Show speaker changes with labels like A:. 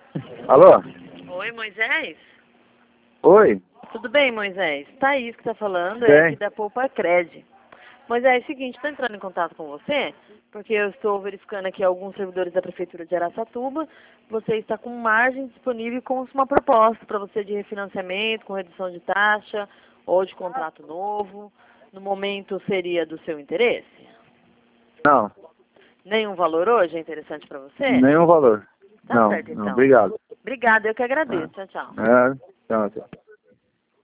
A: Alô?
B: Oi, Moisés?
A: Oi?
B: Tudo bem, Moisés? Thaís que tá falando, é
A: Bem.
B: aqui da Poupa Cred. Moisés, é o seguinte, estou entrando em contato com você, porque eu estou verificando aqui alguns servidores da Prefeitura de Araçatuba. Você está com margem disponível com uma proposta para você de refinanciamento, com redução de taxa ou de contrato novo. No momento seria do seu interesse?
A: Não,
B: Nenhum valor hoje é interessante para você?
A: nenhum valor.
B: Tá
A: Não,
B: certo,
A: não,
B: então.
A: obrigado.
B: Obrigada, eu que
A: É,
B: agradeço. Tchau, tchau.
A: tchau, tchau.